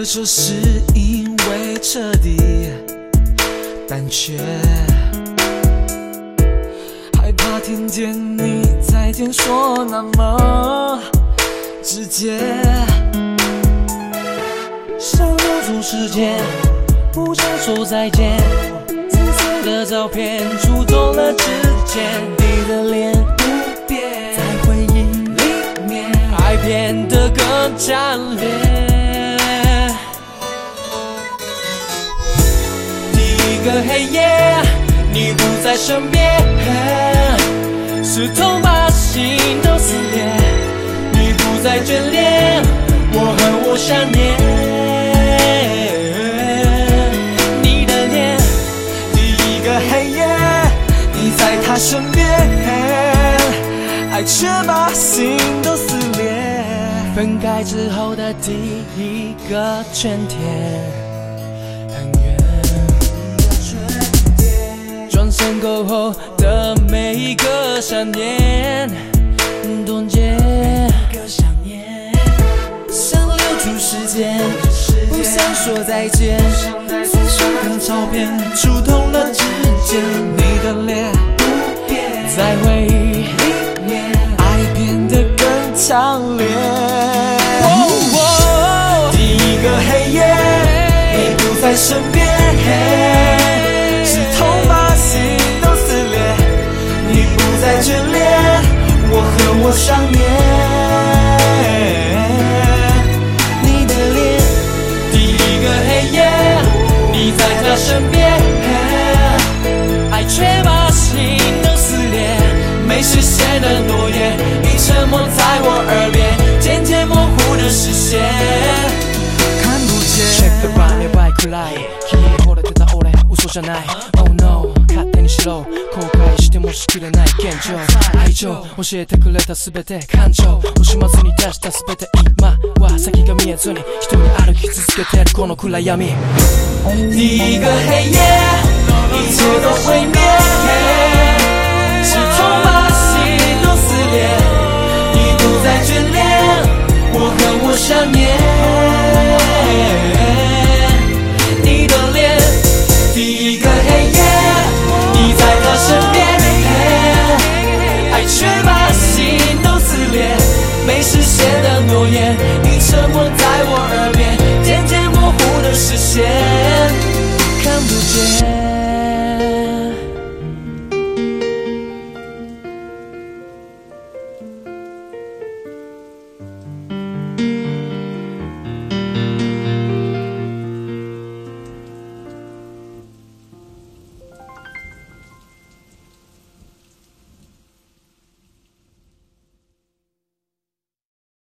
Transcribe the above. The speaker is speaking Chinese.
说是因为彻底，但却害怕听见你再见说那么直接， 想留住时间，不想说再见。紫色的照片触动了指尖，你的脸不变，在回忆里面，爱变得更强烈。第一个黑夜，你不在身边，是痛把心都撕裂。你不再眷恋，我恨我想念。你的脸， 第一个黑夜，你在他身边，爱却把心都撕裂。 分开之后的第一个春天，很远。转身过后的每一个想念，冻结。想留住时间，不想说再见。紫色的照片触痛了指尖， 你的脸不变，在回忆里面， 爱变得更强烈。 第一个黑夜， 你不在身边，是痛把心都撕裂。你不再眷恋，我恨我想念。 你的脸，第一个黑夜，你在他身边，爱却把心都撕裂。没实现的诺言，已沉默在我耳边，渐渐模糊的视線看不见。 Check the rhyme やばいくらい気に惚れてた俺嘘じゃない Oh no 勝手にしろ後悔してもしきれない現状愛情教えてくれたすべて感情惜しまずに出したすべて今は先が見えずに一人歩き続けてるこの暗闇第一个黑夜一切都毁灭